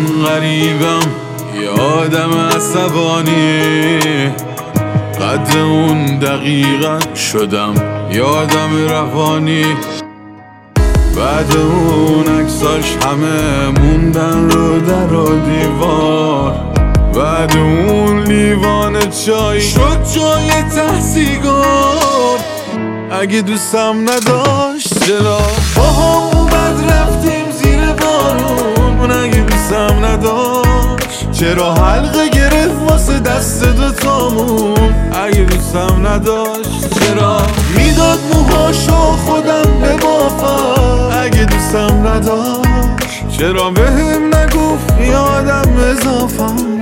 غریبم، یه آدم عصبانی. قدر اون دقیقت شدم یه آدم روانی. بعد اون عکساش همه موندن رو در و دیوار. بعد اون لیوان چای شد جای ته سیگار. اگه دوستم نداشت چرا با هم اومد رفتیم زیر بارون؟ اون اگه دوستم نداشت چرا حلقه گرفت واسه دست دوتامون؟ اگه دوستم نداشت چرا میداد موهاشو خودم ببافم؟ اگه دوستم نداشت چرا بهم نگفت یادم اضافم؟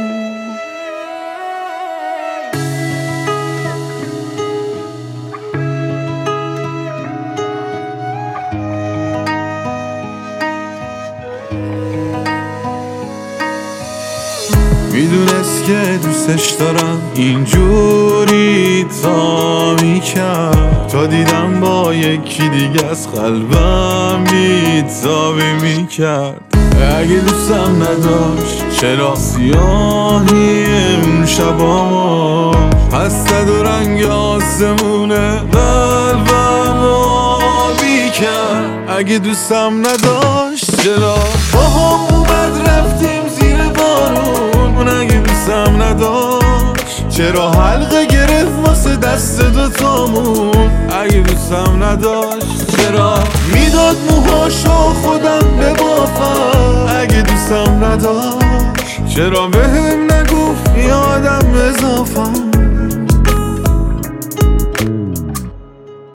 میدونست که دوستش دارم، اینجوری تا میکرد تا دیدم با یکی دیگه از قلبم بی‌تابی میکرد. اگه دوستم نداشت چرا سیاهی اون شبا هست و رنگ آسمون قلبم آبی کرد؟ اگه دوستم نداشت چرا با هم اومد رفتیم زیر بارون؟ اون اگه دوستم نداشت چرا حلقه گرفت واسه دست دوتامون؟ اگه دوستم نداشت چرا میداد موهاشو خودم ببافم؟ اگه دوستم نداشت چرا بهم نگفت یادم اضافم؟